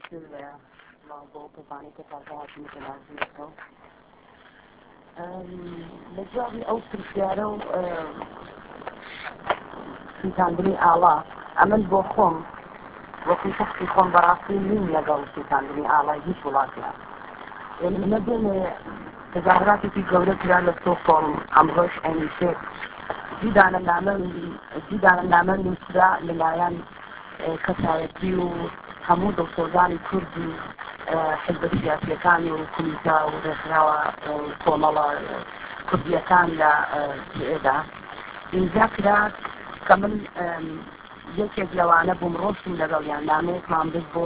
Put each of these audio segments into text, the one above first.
موضوع طبعا كتابات مثل هذه لجوابي أو تركيارو في تندري آلاف أمن بوخم وفي تحت خم براسي من لقوا في تندري آلاف هيش ولاتها يعني نبين تظاهراتي في جولة كرا لستوكولم أمروش أنيشيك جدانا نعمل نسرا للايان کەسایەتی و هەموو دڵسۆزانی کوردی حزب سیاسیەکانی و کومیتە و ڕێکخراوە کۆمەڵە کوردیەکان لە سوئێدا ئینجا کرا کە من یەکێک لەوانە بووم ڕۆشتم لەگەڵیان نامەیەکمان برد بۆ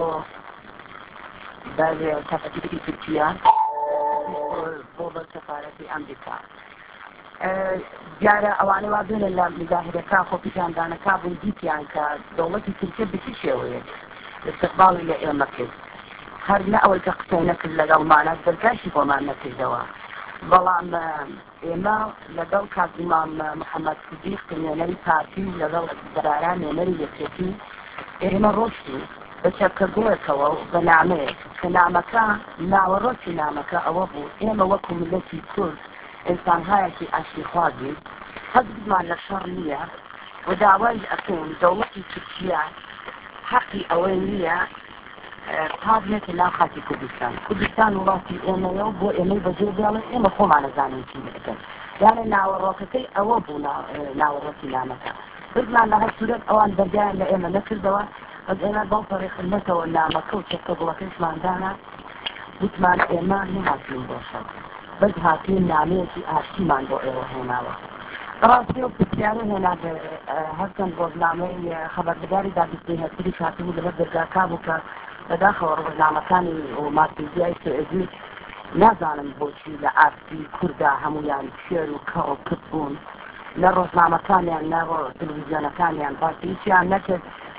سەفەرەتی تورکیا بۆ بە سەفارەتی ئەمریکا دیارە ئەوانەی وا بێنە لە مزاهرەکە خۆپیشاندانەکە بوون دیتیان کە دەوڵەتی تورکیا بچی شێوەیە استقباڵی لە ئێمە کرد هەر نە ئەوەی کە قسەی نەکرد لەگەڵمانە دەرگاشی بۆمان نەکردەوە بەڵام ئێمە لەگەڵ کاک ئیمام محەممەد صدیق نوێنەری پارتی و لەگەڵ بەراران نوێنەری یەکێتی ئێمە ڕۆشتین بە چەپکردنەوەکەوە و بە نامەیەک کە نامەکە ناوەڕۆکی نامەکە ئەوە بوو ئێمە وەکو ملەتی کورد ئینسانهایەکی ئاشتیخوازی حەزمان لە شەڕ نییە و داوای ئەکەین دەوڵەتی تورکیا حەقی ئەوەی نییە پابنێتە ناو خاکی کوردستان وڵاتی ئێمەیە و بۆ ئێمەی بەجێ بێڵێ ئێمە خۆمان نەزانین چی دەکەن یانە ناوەڕۆکەکەی ئەوە بوو ناوەڕۆکی نامەکە بردمان لە هەر سوورەت ئەوان دەرگایان لە ئێمە نەکردەوە بەس ئێمە بەڵ پەڕێخنەتەوە نامەکە و چەکە گوڵەکەشماندانە وتمان ئێمە نەهاتین بۆ شەڕ بەس هاتین نامەیەکی ئاشتیمان بۆ ئێوە هێناوە ڕاستی و پرسیارە هێنا هەرچەند ڕۆژنامەی خەبەربداری دابستنی هەرسری هاتبوو لەبەر دەرگاکا بوو کە بەداخەوە ڕۆژنامەکانی و ماسمێدیای سوئێدی نازانم بۆچی لە ئارتی کووردا هەموویان شێر و کەڕ و کرد بوون لە ڕۆژنامەکانیان نە تەلەڤیزیۆنەکانیان باسی هیچیان نەکرد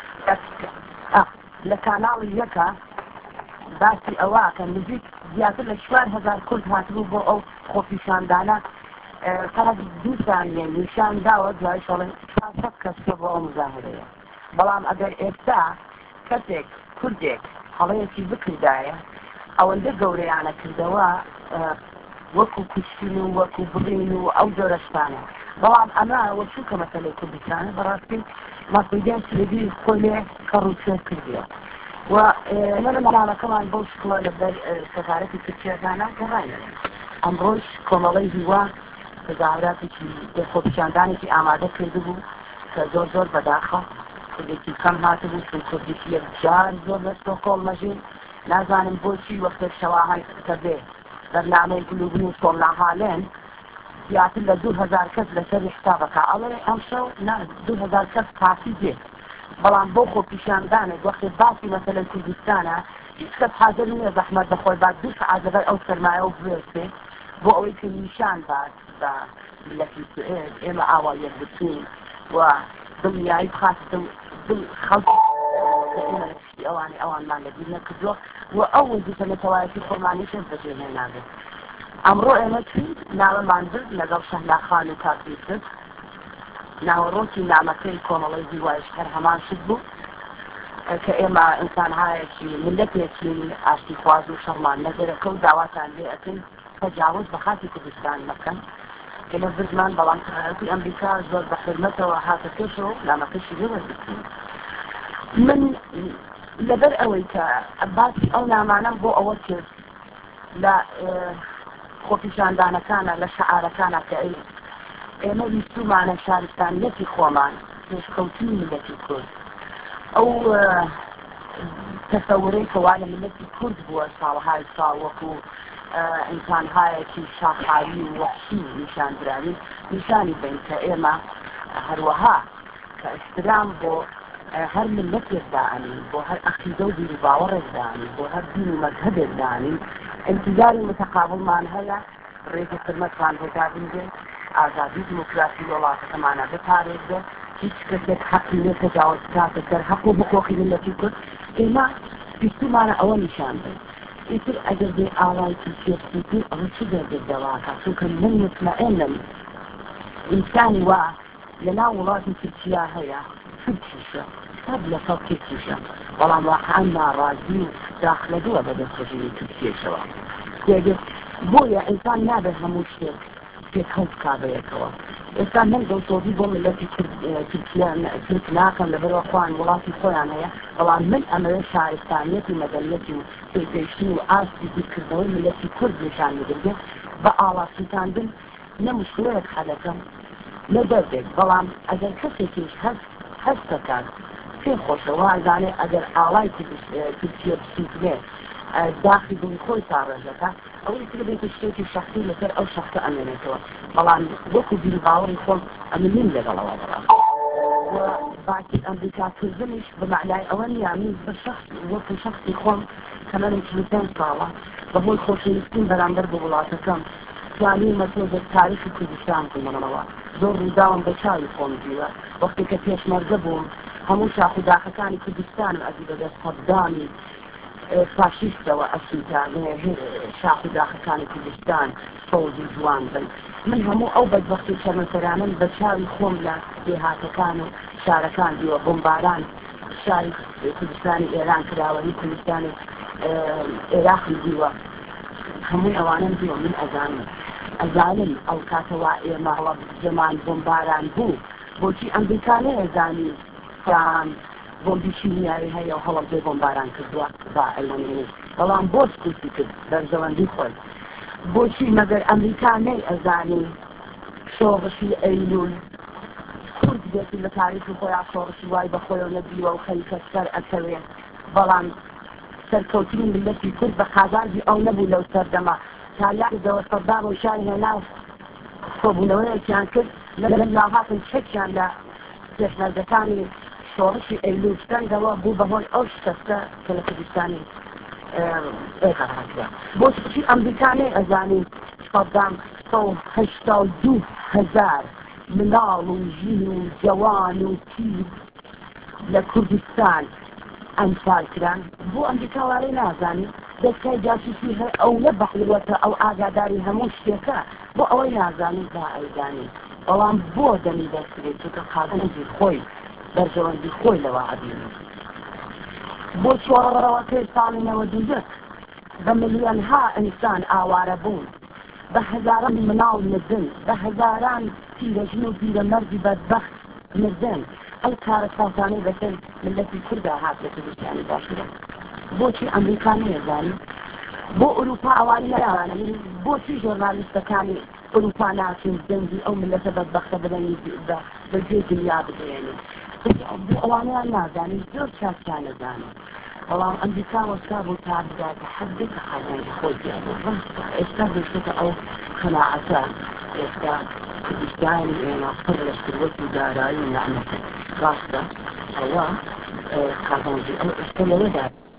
لە کاناڵی یەکە باسی ئەوە کە نزیک زیاتر لە 4,000 کورد هاتبوو بۆ ئەو خۆپیشاندانە فقط دووسان نیشان داوە دوای شەڵێ 400 کەس بۆ ئەو مزاهرەیە بەڵام ئەگەر ئێستا کەسێک کوردێک هەڵەیەکی بکردایە ئەوەندە گەورەیانە کردەوە وەکو کوشتن و وەکو بڕین و ئەو جۆرەشتانە بەڵام ئەمە وەچوو کە مەسەلەی کوردستانە بەڕاستی ماسمێدیای سوئێدی خۆی لێ کەڕوچێ کردیوە و لەنە مەرامەکەمان بەو شکڵە لەبەر سەفارەتی تورکیەکانە گەڕاینە ئەمڕۆژ کۆمەڵەی هیوا تظاهراتێکی خۆپیشاندانێکی ئامادە کردبوو کە زۆر بەداخە کوردێکی کەم هاتبوو چون کوردێکی یەکجار زۆر لە ستۆکۆڵم مەژین نازانم بۆچی وەختێک شەواهەن کە بێ بەرنامەی گلوبنی و سۆڵناهالێن زیاتر لە 2,000 کەس لەسەری حسابەکە ئەڵێ ئەم شەو 2,000 کەس کافی دێت بەڵام بۆ خۆپیشاندانێک وەختێ باسی مەسەلەی کوردستانە هیچ کەس حاضر نییە زەحمەت بەخۆی با 2 سەعات لەبەر ئەو سەرمایە و بوێستێ بۆ ئەوەی کە نیشان بات بە ملەتی سوئێد ئێمە ئاوا یەک بچین و دڵنیایی بخاتم دڵ خەڵکی ئێمە لە پشتی ئەوانمان لەبیر نەکردووە و ئەو وەزیفە لە تەواوەتی خۆمانیشم بەجێهێنابێت ئەمڕۆ ئێمە چین ناوەمان برد لەگەڵ شەهلا خان و کاک یوسف ناوەڕۆکی نامەکەی کۆمەڵەی هیوایش هەر هەمان شت بوو کە ئێمە ئینسانهایەکی ملەتێکین ئاشتیخواز و شەڕمان نەگەرەکە و داواتان لێ ئەکەین تجاوز بە خاکی کوردستان مەکەن کە لە بردمان بەڵام سەفارەتی ئەمریکا زۆر بە حرمەتەوە هاتە پێشەوە نامەکەشی لێوەرگرتین من لەبەر ئەوەی کە باسی ئەو نامانەم بۆ ئەوە کرد لە خۆپیشاندانەکانە لە شەعارەکانە کە ئێمە ویستومانە شارستانیەتی خۆمان پێشکەوتنی ملەتی کورد ئەو تەسەورەی کە وا لە ملەتی کورد بووە ساڵهای ساڵ وەکو ئینسانهایەکی شاخاوی و وەحشی نیشاندراوی نیشانی بین کە ئێمە هەروەها کە ئەحترام بۆ هەر ملەتێک دائنین بۆ هەر عەقیدە و بیر و باوەڕێک دائنین بۆ هەر دین و مەذهبێک دائنین انتظاری متقابلمان هەیە ڕێگە خرمەتمان بۆ دابنجێت ئازادی دیموکراسی وڵاتەکەمانە بپارێزێ هیچ کەسێک حەقی لێ تەجاوز بکاتە سەر حەق و حقوقی ملەتی کورد ئێمە پێشتمانە ئەوە نیشان بێت ئیتر ئەگەر بێ ئاوای تورکیەتی ئەوە چ دەردێک دەواکە چونکە من مطمئنم ئینسانی وا لەناو وڵاتی تورکیا هەیە تورکیشە سەد لە سەد کێکیشە بەڵام واقعان ناڕازی و داخلەدووە بە دەستخۆشی تورکیەشەوە تێگەت بۆیە ئینسان نابێت هەموو شتێک پێک هەڵت کابەیەکەوە ئێستا من دڵسۆزی بۆ ملەتی تورک ناکەم لەبەرەوە خۆیان وڵاتی خۆیان هەیە بەڵام من ئەمەوێ شارستانیەتی مەدەنیەتی و پێگەیشتن و ئاستی بیرکردنەوەی ملەتی کورد نیشان بدرێت بە ئاڵاسیتاندن نە مشکلەیەک حەلەکەم لە دەردێک بەڵام ئەگەر کەسێکیش هەست دەکات پێم خۆشەوە ئەزانێ ئەگەر ئاڵای تورکیە بسووترێ داخلی دڵی خۆی ساڕێژەکە ئەوەی تر بێتە شتێکی شەخصی لەسەر ئەو شەخصە ئەمێنێتەوە بەڵام وەکو بیرباوەڕی خۆم ئەمە نیم لەگەڵەوە بەڵام باکی ئەمریکاکردنیش بە معنای ئەوە نییە من بە وەکو شەخصی خۆم کەمەرێکی پێنج ساڵە بەهۆی خۆشەویستیم بەرامبەر بە وڵاتەکەم توانی مەتۆدە تاریخی کوردستان بوومەوە زۆر ڕووداوم بە چاوی خۆم دیوە وەختی کە پێشمەرگە بووم هەموو شاخوداخەکانی کوردستانم ئەدی بەدەست سەددامی فاشیستەوە ئەسیتان شاخوداخەکانی کوردستان سەوزی جوان بن من هەموو ئەو بەدبەختی شەرمەسەرانم بە چاوی خۆم لە دێهاتەکان و شارەکان دیوە بۆمباران شاری کوردستانی ئێران کراوەی کوردستانی عێراقی دیوە هەمووی ئەوانم دیوە من ئەزانم ئەو کاتەوە ئێمەڵە زەمان بۆمباران بوو بۆچی ئەمریکانەی ئەزانی فران بۆمبی شیمیایی هەیە و هەوڵ بۆمباران کردووە با ئەلمانیایی بەڵام بۆ سکوتی کرد بەرزەوەندی خۆی بۆچی مەگەر ئەمریکانەی ئەزانی شۆڕشی ئەیلول کورد بێتی لە تاریخی خۆیان شۆڕشی وای بە خۆیەوە نەبیوە و خەریکە سەر ئەکەوێ بەڵام سەرکەوتنی ملەتی کورد بە قازانجی ئەو نەبوو لەو سەردەما تالیاکردەوە سەدام و شاری هێنا کۆبوونەوەیەکیان کرد لە لاهاتن چەکیان لە پێشمەرگەکانی شۆڕشی ئەیلوستەنگەوە بوو بەهۆی ئەو شکستە کە لە کوردستانی ئێقا هاتووە بۆچی ئەمریکانەی ئەزانی سەدام 182,000 مناڵ و ژین و جەوان و پیر لە کوردستان ئەنفال کران بۆ ئەمریکاوارەی نازانی دەستگای جاسووسی هەیە ئەو نە بەحڵوەتە ئەو ئاگاداری هەموو شتێکە بۆ ئەوەی نازانی با ئەیزانی بەڵام بۆ دەمی دەستێت چونکە قازانجی خۆی بەرژەوەندی خۆی لەوە عەبیری بۆ چۆڕەوەکەی ساڵی 91 بە ملیۆنها ئینسان ئاوارە بوون بە هەزاران مناڵ مردن بە هەزاران پیرەژن و پیرەمەردی بەدبەخت مردن ئەو کارە ساسانەی بەسەر ملەتی کووردا هات لە کوردستانی باشوورە بۆچی ئەمریکانی ئەزانی بۆ ئوروپا ئەوانی نەراوانە بۆچی ژۆرنالیستەکانی ئوروپا ناچین دەنگی ئەو ملەتە بەدبەختە بدەنی بەجێ دنیا بدرێنن بۆ ئەوانیان نازانی زۆر چاکیان نەزانن بەڵام ئەمریکا وەستا بوو تا بداتە حەدێکە قازانجی خۆی دیابوو ڕاستە ئێستا دەشتێتە ئەو قەناعەتە ئێستا کوردستانی ئێمە پڕ لە ثروەت و دارایی و نەعمەتە ڕاستە ئەوە قازانجی ئەو ئێستا لەوەدا